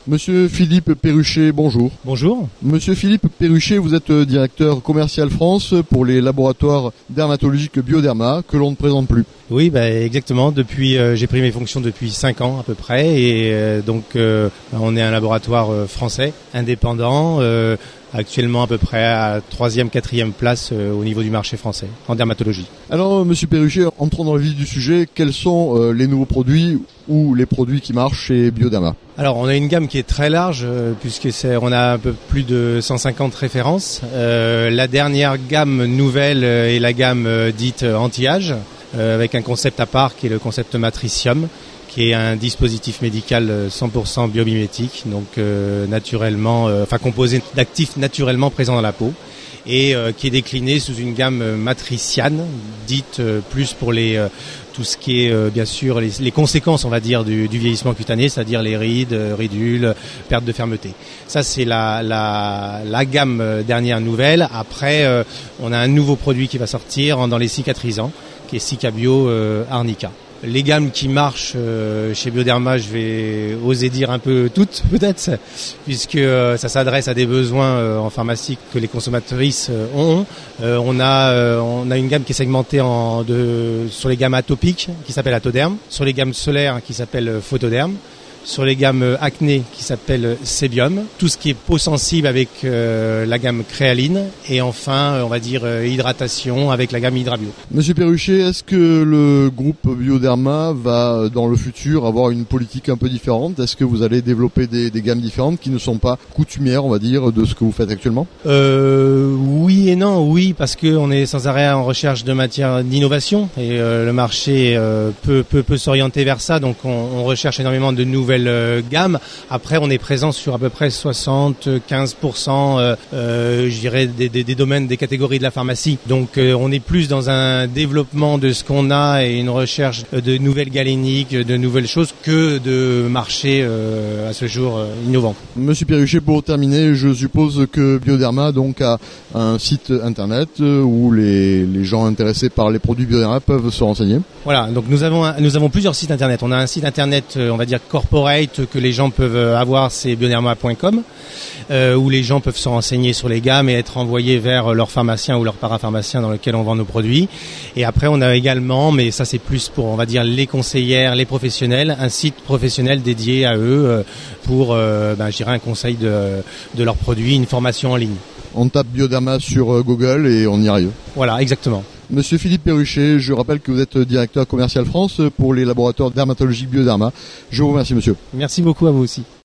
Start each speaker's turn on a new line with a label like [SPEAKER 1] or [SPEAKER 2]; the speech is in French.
[SPEAKER 1] Monsieur Philippe Perruchet, bonjour.
[SPEAKER 2] Bonjour.
[SPEAKER 1] Monsieur Philippe Perruchet, vous êtes directeur commercial France pour les laboratoires dermatologiques Bioderma, que l'on ne présente plus.
[SPEAKER 2] Oui, exactement. J'ai pris mes fonctions depuis 5 ans à peu près, et on est un laboratoire français, indépendant, actuellement à peu près à 3e, 4e place au niveau du marché français en dermatologie.
[SPEAKER 1] Alors, monsieur Perruchet, entrons dans le vif du sujet. Quels sont les nouveaux produits ou les produits qui marchent chez Bioderma?
[SPEAKER 2] Alors, on a une gamme qui est très large on a un peu plus de 150 références. La dernière gamme nouvelle est la gamme dite anti-âge, avec un concept à part qui est le concept Matricium, qui est un dispositif médical 100% biomimétique, donc composé d'actifs naturellement présents dans la peau, et qui est décliné sous une gamme matriciane, dite plus pour tout ce qui est bien sûr les conséquences, on va dire, du vieillissement cutané, c'est-à-dire les rides, ridules, perte de fermeté. Ça, c'est la gamme dernière nouvelle. Après, on a un nouveau produit qui va sortir dans les cicatrisants, qui est Cicabio Arnica. Les gammes qui marchent chez Bioderma, je vais oser dire un peu toutes peut-être, puisque ça s'adresse à des besoins en pharmacie que les consommatrices ont. On a une gamme qui est segmentée sur les gammes atopiques qui s'appelle Atoderm, sur les gammes solaires qui s'appellent Photoderm, sur les gammes acné qui s'appellent Sebium, tout ce qui est peau sensible avec la gamme Créaline, et enfin, on va dire, hydratation avec la gamme Hydrabio.
[SPEAKER 1] Monsieur Perruchet, est-ce que le groupe Bioderma va, dans le futur, avoir une politique un peu différente? Est-ce que vous allez développer des gammes différentes qui ne sont pas coutumières, on va dire, de ce que vous faites actuellement?
[SPEAKER 2] Oui et non. Oui, parce qu'on est sans arrêt en recherche de matière d'innovation, et le marché peut s'orienter vers ça, donc on recherche énormément de nouvelles gamme. Après, on est présent sur à peu près 75%, je dirais, des domaines, des catégories de la pharmacie. Donc, on est plus dans un développement de ce qu'on a et une recherche de nouvelles galéniques, de nouvelles choses, que de marchés à ce jour innovants.
[SPEAKER 1] Monsieur Perruchet, pour terminer, je suppose que Bioderma donc a un site internet où les gens intéressés par les produits Bioderma peuvent se renseigner.
[SPEAKER 2] Voilà, donc nous avons plusieurs sites internet. On a un site internet, on va dire corporate, que les gens peuvent avoir, c'est bioderma.com, où les gens peuvent se renseigner sur les gammes et être envoyés vers leur pharmacien ou leur parapharmacien dans lequel on vend nos produits. Et après, on a également, mais ça c'est plus pour, on va dire, les conseillères, les professionnels, un site professionnel dédié à eux pour, je dirais, un conseil de leurs produits, une formation en ligne.
[SPEAKER 1] On tape Bioderma sur Google et on y arrive.
[SPEAKER 2] Voilà, exactement.
[SPEAKER 1] Monsieur Philippe Perruchet, je rappelle que vous êtes directeur commercial France pour les laboratoires dermatologiques Bioderma. Je vous remercie, monsieur.
[SPEAKER 2] Merci beaucoup à vous aussi.